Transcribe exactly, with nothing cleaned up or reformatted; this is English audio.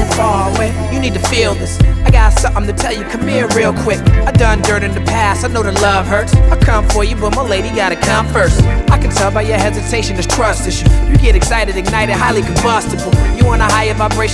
far away. You need to feel this. I got something to tell you, come here real quick. I done dirt in the past, I know the love hurts. I come for you, but my lady gotta come first. I can tell by your hesitation, it's trust issue. You get excited, ignited, highly combustible. You want a higher vibration